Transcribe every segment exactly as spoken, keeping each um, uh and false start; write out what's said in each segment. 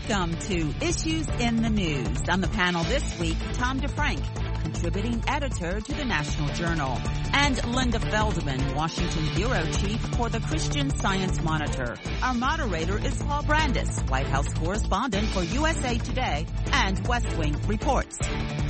Welcome to Issues in the News. On the panel this week, Tom DeFrank, contributing editor to the National Journal, and Linda Feldman, Washington bureau chief for the Christian Science Monitor. Our moderator is Paul Brandis, White House correspondent for U S A Today and West Wing Reports.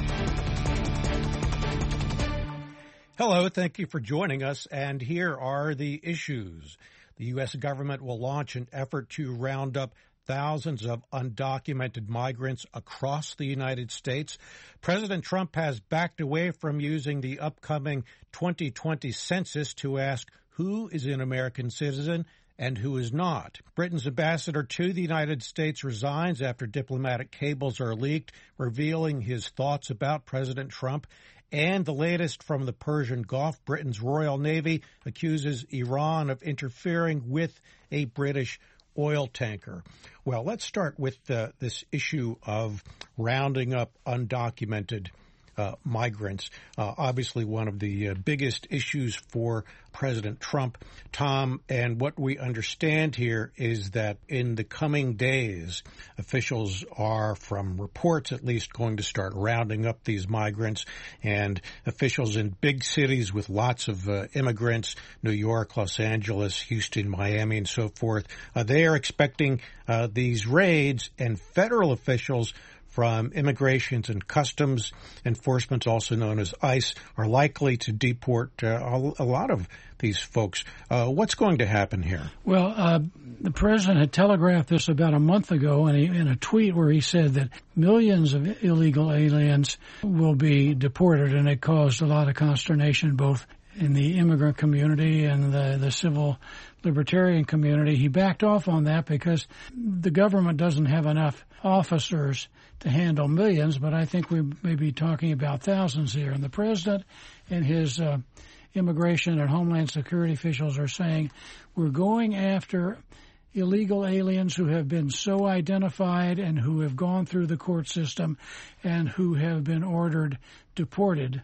Hello, thank you for joining us, and here are the issues. The U S government will launch an effort to round up thousands of undocumented migrants across the United States. President Trump has backed away from using the upcoming twenty twenty census to ask who is an American citizen and who is not. Britain's ambassador to the United States resigns after diplomatic cables are leaked, revealing his thoughts about President Trump. And the latest from the Persian Gulf, Britain's Royal Navy accuses Iran of interfering with a British oil tanker. Well, let's start with uh, this issue of rounding up undocumented uh, migrants. Uh, obviously, one of the uh, biggest issues for President Trump, Tom, and what we understand here is that in the coming days, officials are, from reports at least, going to start rounding up these migrants, and officials in big cities with lots of uh, immigrants, New York, Los Angeles, Houston, Miami, and so forth, uh, they are expecting uh, these raids, and federal officials from Immigrations and Customs Enforcement, also known as ICE, are likely to deport uh, a lot of these folks. Uh, what's going to happen here? Well, uh, the president had telegraphed this about a month ago in a, in a tweet where he said that millions of illegal aliens will be deported, and it caused a lot of consternation both in the immigrant community and the, the civil libertarian community. He backed off on that because the government doesn't have enough officers to handle millions, but I think we may be talking about thousands here. And the president and his uh, immigration and homeland security officials are saying we're going after illegal aliens who have been so identified and who have gone through the court system and who have been ordered deported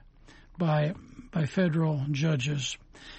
by by federal judges.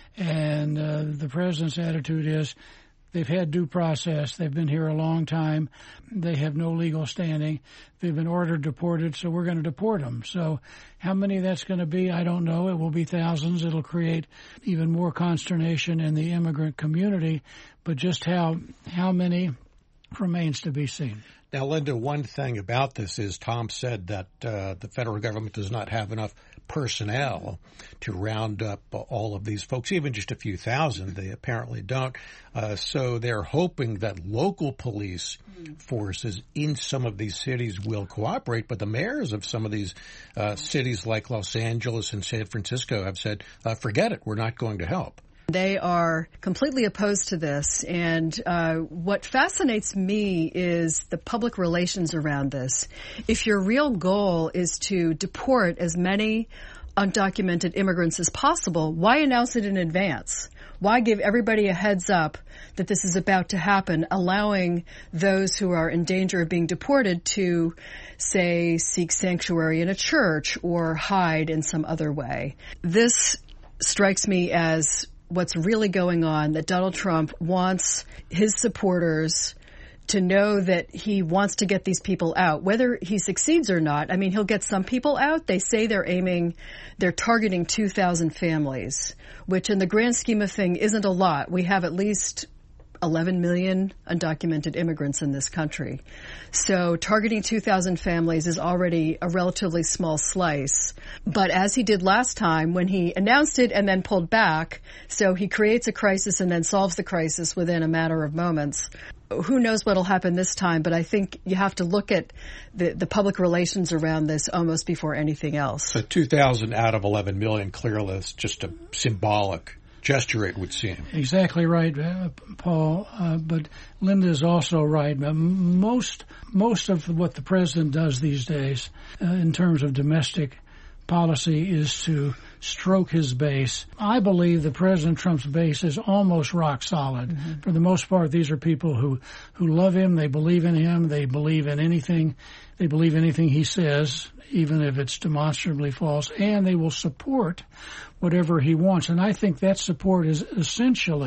And uh, the president's attitude is they've had due process. They've been here a long time. They have no legal standing. They've been ordered deported, so we're going to deport them. So how many that's going to be, I don't know. It will be thousands. It'll create even more consternation in the immigrant community. But just how how many remains to be seen. Now, Linda, one thing about this is Tom said that uh, the federal government does not have enough personnel to round up all of these folks, even just a few thousand. They apparently don't. Uh, so they're hoping that local police forces in some of these cities will cooperate. But the mayors of some of these uh, cities like Los Angeles and San Francisco have said, uh, forget it, we're not going to help. They are completely opposed to this, and uh, what fascinates me is the public relations around this. If your real goal is to deport as many undocumented immigrants as possible, why announce it in advance? Why give everybody a heads up that this is about to happen, allowing those who are in danger of being deported to, say, seek sanctuary in a church or hide in some other way? This strikes me as what's really going on, that Donald Trump wants his supporters to know that he wants to get these people out, whether he succeeds or not. I mean, he'll get some people out. They say they're aiming, they're targeting two thousand families, which in the grand scheme of thing isn't a lot. We have at least eleven million undocumented immigrants in this country. So targeting two thousand families is already a relatively small slice. But as he did last time when he announced it and then pulled back, so he creates a crisis and then solves the crisis within a matter of moments. Who knows what will happen this time, but I think you have to look at the, the public relations around this almost before anything else. So two thousand out of eleven million, clearly is just a symbolic gesture, it would seem. Exactly right, uh, Paul. Uh, but Linda is also right. Most most of what the president does these days uh, in terms of domestic policy is to stroke his base. I believe that President Trump's base is almost rock solid. Mm-hmm. For the most part, these are people who, who love him, they believe in him, they believe in anything, they believe anything he says, even if it's demonstrably false, and they will support whatever he wants. And I think that support is essentially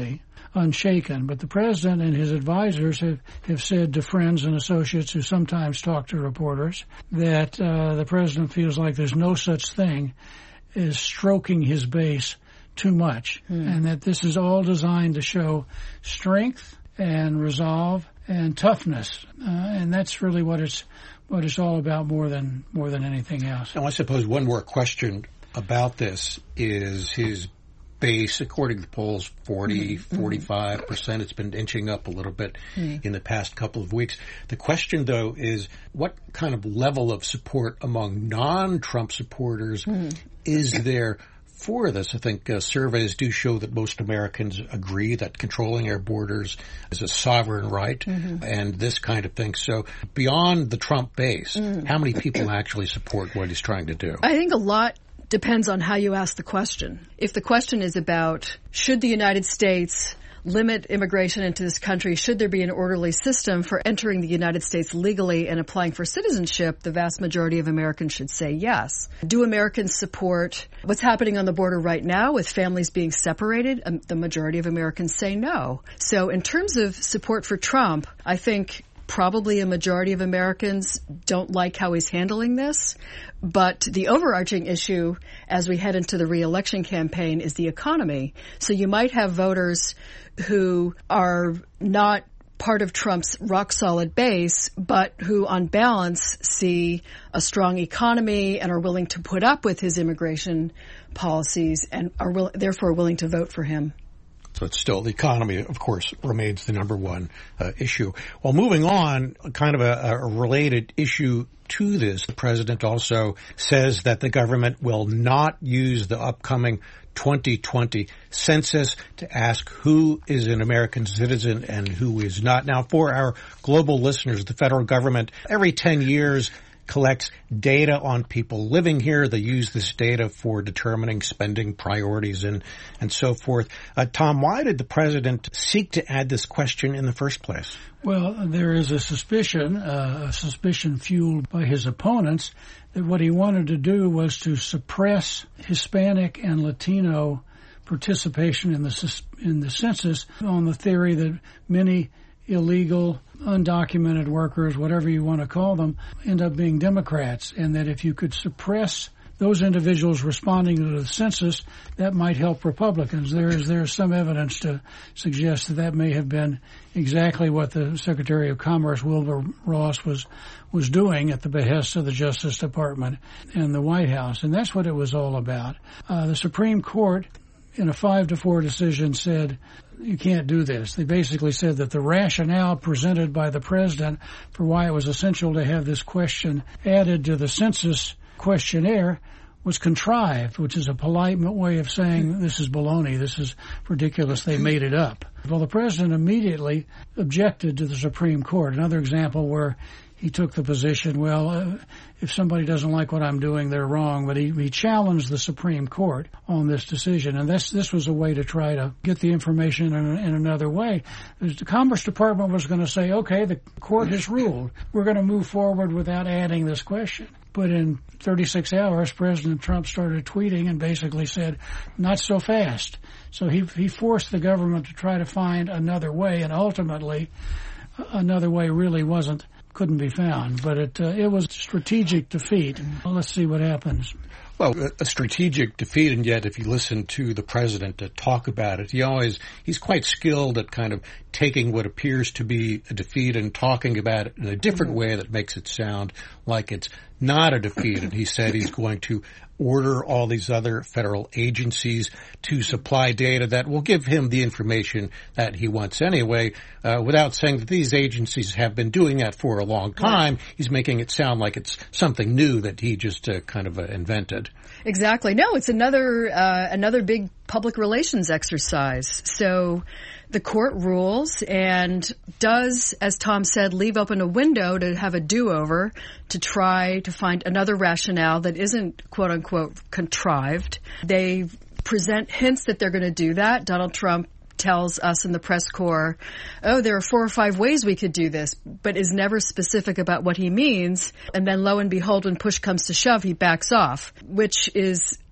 unshaken. But the president and his advisors have, have said to friends and associates who sometimes talk to reporters that uh, the president feels like there's no such thing as stroking his base too much, hmm. and that this is all designed to show strength and resolve and toughness, uh, and that's really what it's what it's all about more than more than anything else. Now, I suppose one more question about this is his base, according to the polls, forty, mm-hmm. forty-five percent. It's been inching up a little bit mm-hmm. in the past couple of weeks. The question, though, is what kind of level of support among non-Trump supporters mm-hmm. is there for this? I think uh, surveys do show that most Americans agree that controlling our borders is a sovereign right mm-hmm. and this kind of thing. So beyond the Trump base, mm-hmm. how many people actually support what he's trying to do? I think a lot depends on how you ask the question. If the question is about, should the United States limit immigration into this country, should there be an orderly system for entering the United States legally and applying for citizenship, the vast majority of Americans should say yes. Do Americans support what's happening on the border right now with families being separated? Um, the majority of Americans say no. So in terms of support for Trump, I think probably a majority of Americans don't like how he's handling this. But the overarching issue as we head into the re-election campaign is the economy. So you might have voters who are not part of Trump's rock-solid base, but who on balance see a strong economy and are willing to put up with his immigration policies and are will- therefore willing to vote for him. So it's still, the economy, of course, remains the number one uh, issue. Well, moving on, kind of a, a related issue to this, the president also says that the government will not use the upcoming twenty twenty census to ask who is an American citizen and who is not. Now, for our global listeners, the federal government every ten years collects data on people living here. They use this data for determining spending priorities and, and so forth. Uh, Tom, why did the president seek to add this question in the first place? Well, there is a suspicion, uh, a suspicion fueled by his opponents, that what he wanted to do was to suppress Hispanic and Latino participation in the in the census on the theory that many illegal, undocumented workers, whatever you want to call them, end up being Democrats, and that if you could suppress those individuals responding to the census, that might help Republicans. There is there is some evidence to suggest that that may have been exactly what the Secretary of Commerce, Wilbur Ross, was was doing at the behest of the Justice Department and the White House, and that's what it was all about. Uh, the Supreme Court, in a five to four decision, said you can't do this. They basically said that the rationale presented by the president for why it was essential to have this question added to the census questionnaire was contrived, which is a polite way of saying this is baloney, this is ridiculous, they made it up. Well, the president immediately objected to the Supreme Court. Another example where he took the position, well, uh, if somebody doesn't like what I'm doing, they're wrong. But he, he challenged the Supreme Court on this decision. And this, this was a way to try to get the information in, in another way. The Commerce Department was going to say, okay, the court has ruled. We're going to move forward without adding this question. But in thirty-six hours, President Trump started tweeting and basically said, not so fast. So he, he forced the government to try to find another way. And ultimately, another way really wasn't couldn't be found, but it uh, it was a strategic defeat. Well, let's see what happens. Well, a strategic defeat, and yet if you listen to the president to talk about it, he always, he's quite skilled at kind of taking what appears to be a defeat and talking about it in a different way that makes it sound like it's not a defeat. And he said he's going to order all these other federal agencies to supply data that will give him the information that he wants anyway, uh, without saying that these agencies have been doing that for a long time. Right. He's making it sound like it's something new that he just uh, kind of uh, invented. Exactly. No, it's another uh, another big public relations exercise. So the court rules and does, as Tom said, leave open a window to have a do-over to try to find another rationale that isn't, quote-unquote, contrived. They present hints that they're going to do that. Donald Trump tells us in the press corps, oh, there are four or five ways we could do this, but is never specific about what he means. And then lo and behold, when push comes to shove, he backs off, which is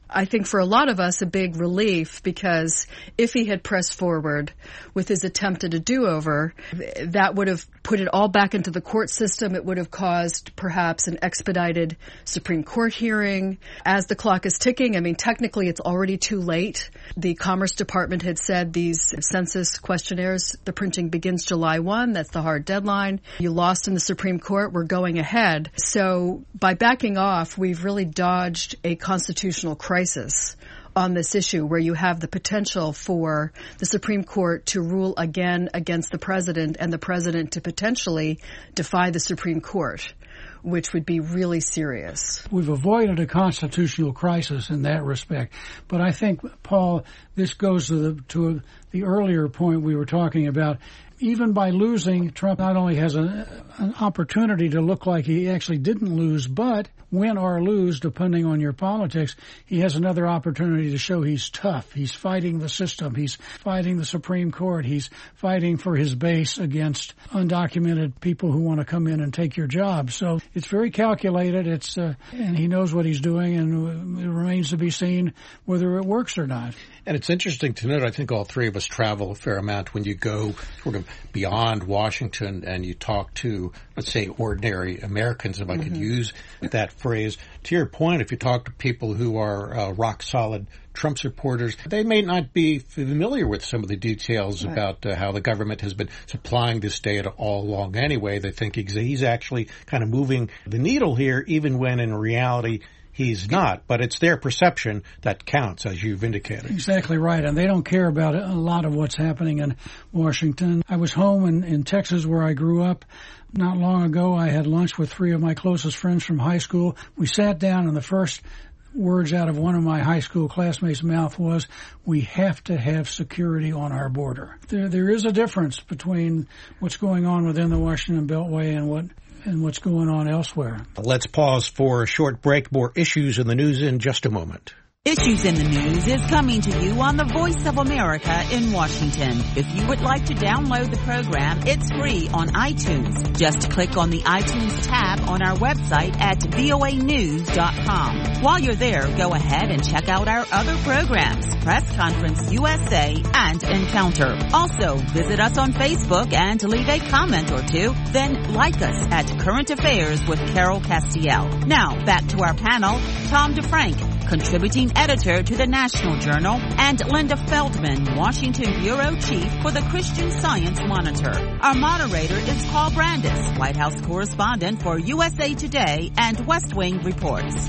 I think for a lot of us, a big relief, because if he had pressed forward with his attempt at a do-over, that would have put it all back into the court system. It would have caused perhaps an expedited Supreme Court hearing. As the clock is ticking, I mean, technically it's already too late. The Commerce Department had said these census questionnaires, the printing begins July first. That's the hard deadline. You lost in the Supreme Court. We're going ahead. So by backing off, we've really dodged a constitutional crisis. crisis on this issue, where you have the potential for the Supreme Court to rule again against the president and the president to potentially defy the Supreme Court, which would be really serious. We've avoided a constitutional crisis in that respect. But I think, Paul, this goes to the, to the earlier point we were talking about. Even by losing, Trump not only has a, an opportunity to look like he actually didn't lose, but win or lose, depending on your politics, he has another opportunity to show he's tough. He's fighting the system. He's fighting the Supreme Court. He's fighting for his base against undocumented people who want to come in and take your job. So it's very calculated. It's uh, and he knows what he's doing, and it remains to be seen whether it works or not. And it's interesting to note, I think all three of us travel a fair amount when you go sort of beyond Washington and you talk to, let's say, ordinary Americans, if I mm-hmm. could use that phrase. To your point, if you talk to people who are uh, rock-solid Trump supporters, they may not be familiar with some of the details right. about uh, how the government has been supplying this data all along anyway. They think he's, he's actually kind of moving the needle here, even when in reality he's not, but it's their perception that counts, as you've indicated. Exactly right, and they don't care about a lot of what's happening in Washington. I was home in, in Texas, where I grew up. Not long ago, I had lunch with three of my closest friends from high school. We sat down, and the first words out of one of my high school classmates' mouth was, "We have to have security on our border." There, there is a difference between what's going on within the Washington Beltway and what and what's going on elsewhere. Let's pause for a short break. More issues in the news in just a moment. Issues in the News is coming to you on the Voice of America in Washington. If you would like to download the program, it's free on iTunes. Just click on the iTunes tab on our website at V O A news dot com. While you're there, go ahead and check out our other programs, Press Conference U S A and Encounter. Also, visit us on Facebook and leave a comment or two. Then like us at Current Affairs with Carol Castiel. Now, back to our panel, Tom DeFrank, contributing editor to the National Journal, and Linda Feldman, Washington bureau chief for the Christian Science Monitor. Our moderator is Paul Brandis, White House correspondent for U S A Today and West Wing Reports.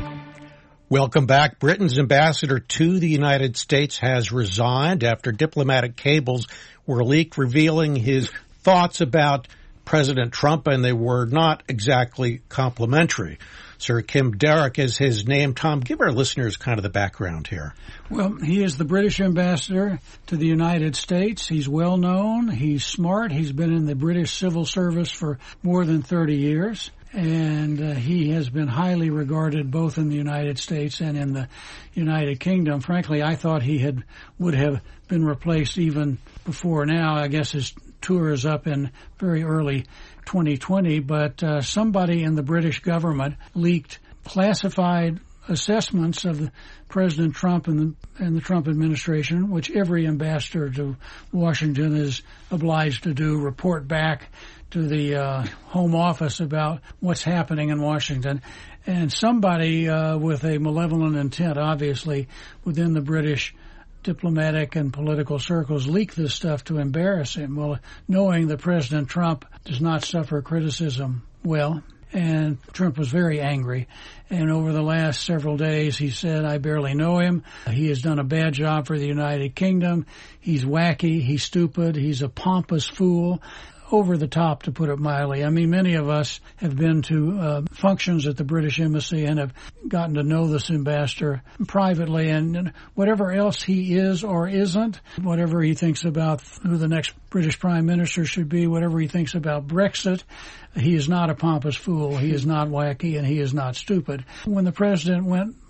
Welcome back. Britain's ambassador to the United States has resigned after diplomatic cables were leaked revealing his thoughts about President Trump, and they were not exactly complimentary. Sir Kim Darroch is his name. Tom, give our listeners kind of the background here. Well, he is the British ambassador to the United States. He's well known. He's smart. He's been in the British civil service for more than thirty years. And uh, he has been highly regarded both in the United States and in the United Kingdom. Frankly, I thought he had would have been replaced even before now. I guess his tour is up in very early twenty twenty, but uh, somebody in the British government leaked classified assessments of President Trump and the, and the Trump administration, which every ambassador to Washington is obliged to do, report back to the uh, Home Office about what's happening in Washington. And somebody uh, with a malevolent intent, obviously, within the British diplomatic and political circles leaked this stuff to embarrass him. Well, knowing that President Trump does not suffer criticism well, and Trump was very angry. And over the last several days, he said, I barely know him. He has done a bad job for the United Kingdom. He's wacky. He's stupid. He's a pompous fool. Over the top, to put it mildly. I mean, many of us have been to uh, functions at the British Embassy and have gotten to know this ambassador privately, and whatever else he is or isn't, whatever he thinks about who the next British Prime Minister should be, whatever he thinks about Brexit, he is not a pompous fool, he is not wacky, and he is not stupid. When the President went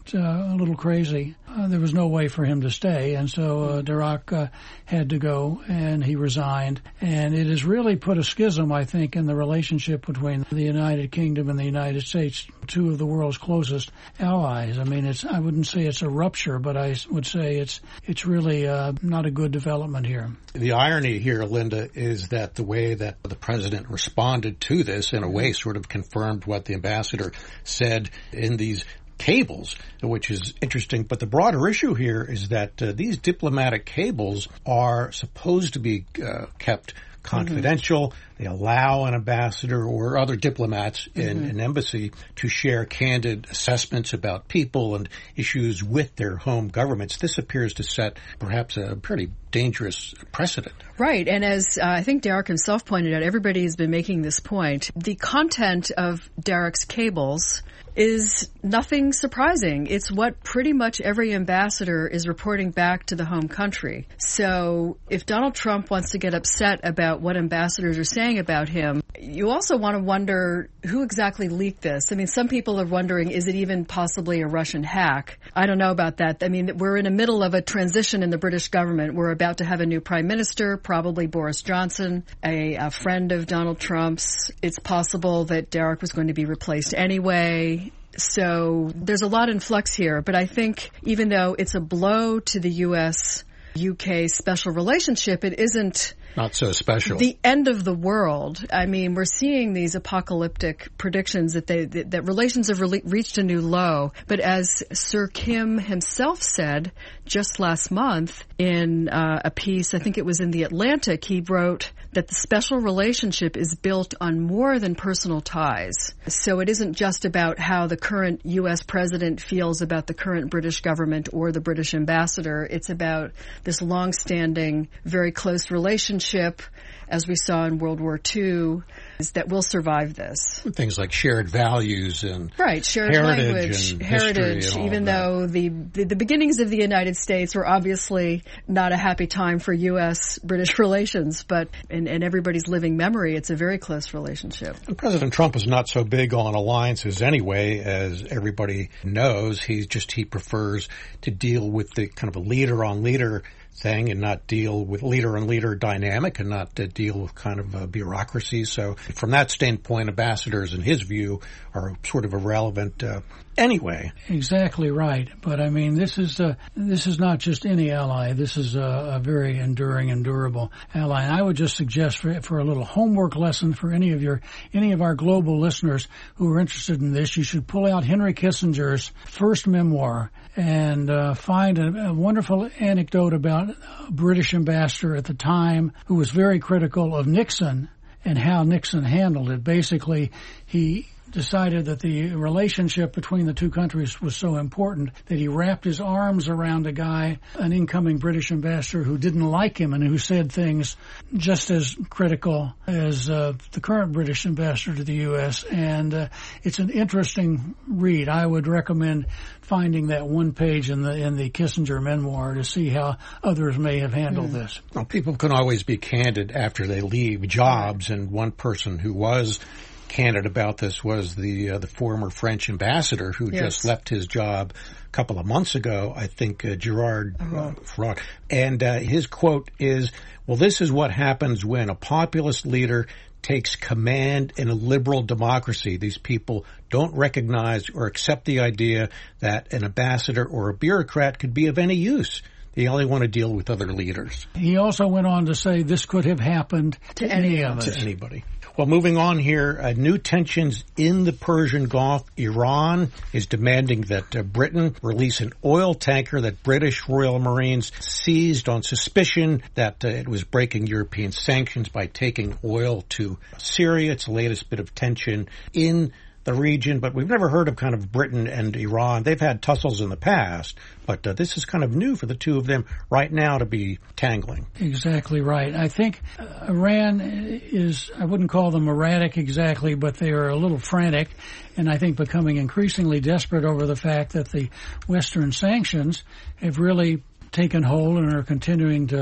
uh, a little crazy. Uh, there was no way for him to stay, and so uh, Dirac uh, had to go, and he resigned. And it has really put a schism, I think, in the relationship between the United Kingdom and the United States, two of the world's closest allies. I mean, it's I wouldn't say it's a rupture, but I would say it's it's really uh, not a good development here. The irony here, Linda, is that the way that the president responded to this, in a way, sort of confirmed what the ambassador said in these cables, which is interesting. But the broader issue here is that uh, these diplomatic cables are supposed to be uh, kept confidential. Mm-hmm. They allow an ambassador or other diplomats in mm-hmm. an embassy to share candid assessments about people and issues with their home governments. This appears to set perhaps a pretty dangerous precedent. Right. And as uh, I think Dirac himself pointed out, everybody has been making this point. The content of Dirac's cables is nothing surprising. It's what pretty much every ambassador is reporting back to the home country. So if Donald Trump wants to get upset about what ambassadors are saying about him, you also want to wonder who exactly leaked this. I mean, some people are wondering, is it even possibly a Russian hack? I don't know about that. I mean, we're in the middle of a transition in the British government. We're about to have a new prime minister, probably Boris Johnson, a, a friend of Donald Trump's. It's possible that Dirac was going to be replaced anyway. So there's a lot in flux here. But I think even though it's a blow to the U S U K special relationship, it isn't not so special. The end of the world. I mean, we're seeing these apocalyptic predictions that they that, that relations have re- reached a new low. But as Sir Kim himself said just last month in uh, a piece, I think it was in The Atlantic, he wrote that the special relationship is built on more than personal ties. So it isn't just about how the current U S president feels about the current British government or the British ambassador. It's about this long-standing, very close relationship, as we saw in World War Two, is that will survive this. Things like shared values and right, shared heritage language, and heritage. And even though the, the the beginnings of the United States were obviously not a happy time for U S British relations, but in, in everybody's living memory, it's a very close relationship. And President Trump is not so big on alliances anyway, as everybody knows. He's just he prefers to deal with the kind of a leader on leader thing and not deal with leader-on-leader dynamic and not uh, deal with kind of uh, bureaucracy. So from that standpoint, ambassadors, in his view, are sort of irrelevant uh, anyway. Exactly right. But, I mean, this is uh, this is not just any ally. This is a, a very enduring and durable ally. And I would just suggest for, for a little homework lesson for any of your any of our global listeners who are interested in this, you should pull out Henry Kissinger's first memoir and uh, find a, a wonderful anecdote about a British ambassador at the time who was very critical of Nixon and how Nixon handled it. Basically, he decided that the relationship between the two countries was so important that he wrapped his arms around a guy, an incoming British ambassador who didn't like him and who said things just as critical as uh, the current British ambassador to the U S. And uh, it's an interesting read. I would recommend finding that one page in the in the Kissinger memoir to see how others may have handled mm. this. Well, people can always be candid after they leave jobs, and one person who was candid about this was the uh, the former French ambassador who yes. just left his job a couple of months ago, I think, uh, Gerard uh, Fraud. And uh, his quote is, well, this is what happens when a populist leader takes command in a liberal democracy. These people don't recognize or accept the idea that an ambassador or a bureaucrat could be of any use. They only want to deal with other leaders. He also went on to say this could have happened to, to any of us. To anybody. Well, moving on here, uh, new tensions in the Persian Gulf. Iran is demanding that uh, Britain release an oil tanker that British Royal Marines seized on suspicion that uh, it was breaking European sanctions by taking oil to Syria. It's the latest bit of tension in the region, but we've never heard of kind of Britain and Iran. They've had tussles in the past, but uh, this is kind of new for the two of them right now to be tangling. Exactly right. I think uh, Iran is, I wouldn't call them erratic exactly, but they are a little frantic, and I think becoming increasingly desperate over the fact that the Western sanctions have really taken hold and are continuing to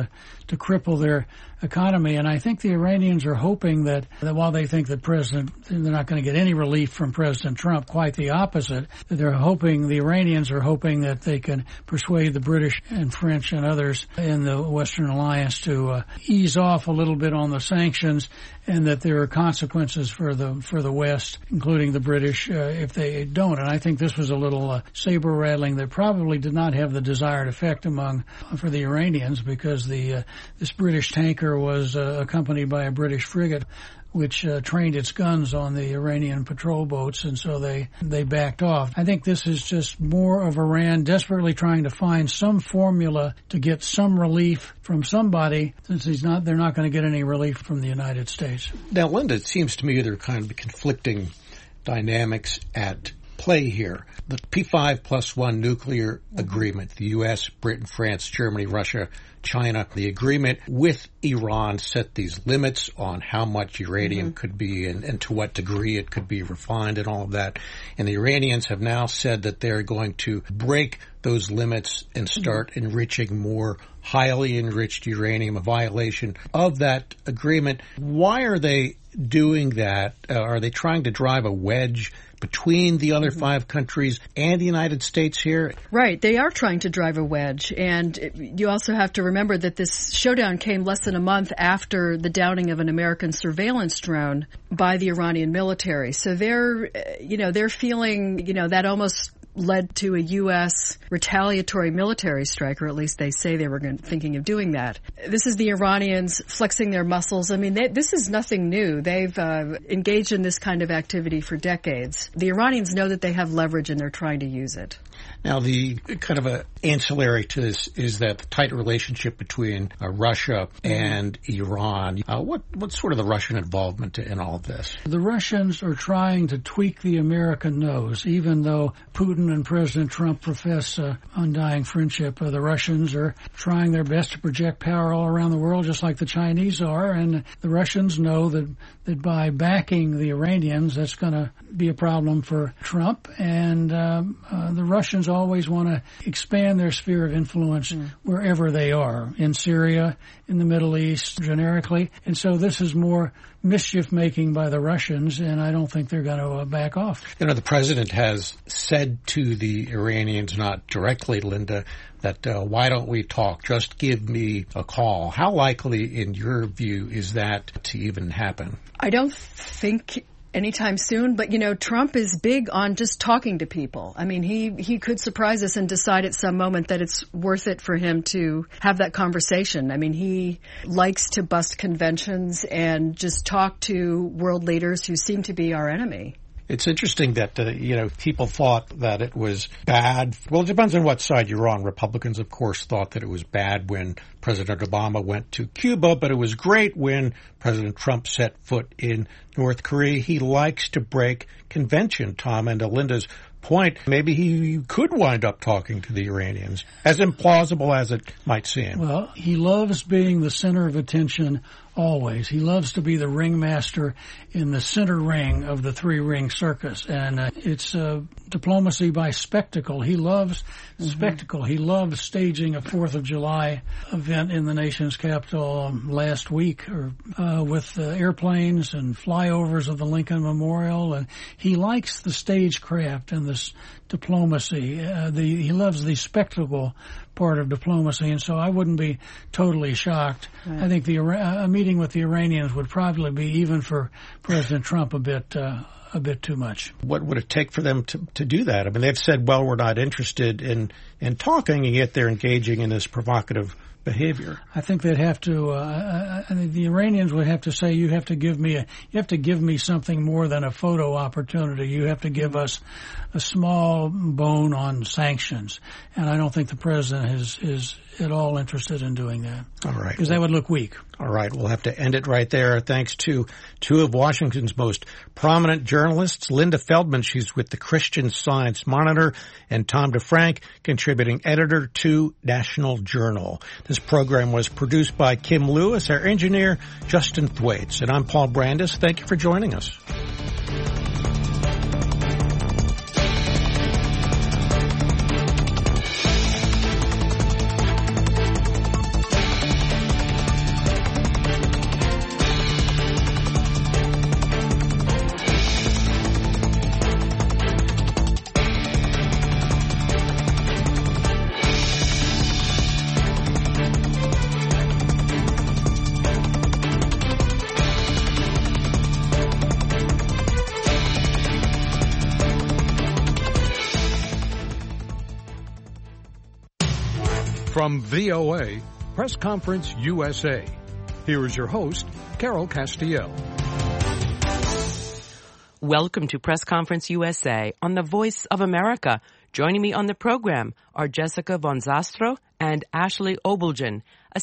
to cripple their economy. And I think the Iranians are hoping that, that while they think that President, they're not going to get any relief from President Trump, quite the opposite, that they're hoping, the Iranians are hoping that they can persuade the British and French and others in the Western Alliance to uh, ease off a little bit on the sanctions, and that there are consequences for the for the West, including the British, uh, if they don't. And I think this was a little uh, saber rattling that probably did not have the desired effect among uh, for the Iranians, because the uh, this British tanker was uh, accompanied by a British frigate, which uh, trained its guns on the Iranian patrol boats, and so they they backed off. I think this is just more of Iran desperately trying to find some formula to get some relief from somebody, since he's not, they're not going to get any relief from the United States. Now, Linda, it seems to me there are kind of conflicting dynamics at play here. The P five plus one nuclear agreement, the U S, Britain, France, Germany, Russia, China, the agreement with Iran set these limits on how much uranium mm-hmm. could be and, and to what degree it could be refined and all of that. And the Iranians have now said that they're going to break those limits and start mm-hmm. enriching more highly enriched uranium, a violation of that agreement. Why are they doing that? Uh, are they trying to drive a wedge between the other mm-hmm. five countries and the United States here? Right. They are trying to drive a wedge. And you also have to remember that this showdown came less than a month after the downing of an American surveillance drone by the Iranian military. So they're, you know, they're feeling, you know, that almost led to a U S retaliatory military strike, or at least they say they were going, thinking of doing that. This is the Iranians flexing their muscles. I mean, they, this is nothing new. They've uh, engaged in this kind of activity for decades. The Iranians know that they have leverage and they're trying to use it. Now, the kind of a ancillary to this is that the tight relationship between uh, Russia and Iran. Uh, what what's sort of the Russian involvement in all of this? The Russians are trying to tweak the American nose, even though Putin and President Trump profess uh, undying friendship. Uh, the Russians are trying their best to project power all around the world, just like the Chinese are, and the Russians know that, that by backing the Iranians, that's going to be a problem for Trump, and um, uh, the Russians always want to expand their sphere of influence mm. wherever they are, in Syria, in the Middle East, generically. And so this is more mischief-making by the Russians, and I don't think they're going to uh, back off. You know, the president has said to the Iranians, not directly, Linda, that uh, why don't we talk? Just give me a call. How likely, in your view, is that to even happen? I don't think anytime soon, but you know, Trump is big on just talking to people. I mean, he, he could surprise us and decide at some moment that it's worth it for him to have that conversation. I mean, he likes to bust conventions and just talk to world leaders who seem to be our enemy. It's interesting that, uh, you know, people thought that it was bad. Well, it depends on what side you're on. Republicans, of course, thought that it was bad when President Obama went to Cuba, but it was great when President Trump set foot in North Korea. He likes to break convention, Tom, and to Linda's point, maybe he could wind up talking to the Iranians, as implausible as it might seem. Well, he loves being the center of attention always. He loves to be the ringmaster in the center ring of the three-ring circus, and uh, it's uh, diplomacy by spectacle. He loves mm-hmm. spectacle. He loves staging a Fourth of July event in the nation's capital um, last week, or uh, with uh, airplanes and flyovers of the Lincoln Memorial, and he likes the stagecraft and this diplomacy. Uh, the he loves the spectacle part of diplomacy, and so I wouldn't be totally shocked. Right. I think the uh, a meeting with the Iranians would probably be, even for President Trump, a bit uh, a bit too much. What would it take for them to, to do that? I mean, they've said, well, we're not interested in, in talking, and yet they're engaging in this provocative behavior. I think they'd have to. Uh, I think the Iranians would have to say, "You have to give me a. You have to give me something more than a photo opportunity. You have to give us a small bone on sanctions." And I don't think the president is is at all interested in doing that. All right, because that would look weak. All right, we'll have to end it right there. Thanks to two of Washington's most prominent journalists, Linda Feldman, she's with the Christian Science Monitor, and Tom DeFrank, contributing editor to National Journal. This program was produced by Kim Lewis, our engineer, Justin Thwaites, and I'm Paul Brandis. Thank you for joining us. From V O A, Press Conference U S A, here is your host, Carol Castiel. Welcome to Press Conference U S A on the Voice of America. Joining me on the program are Jessica Von Zastro and Ashley Obeljan,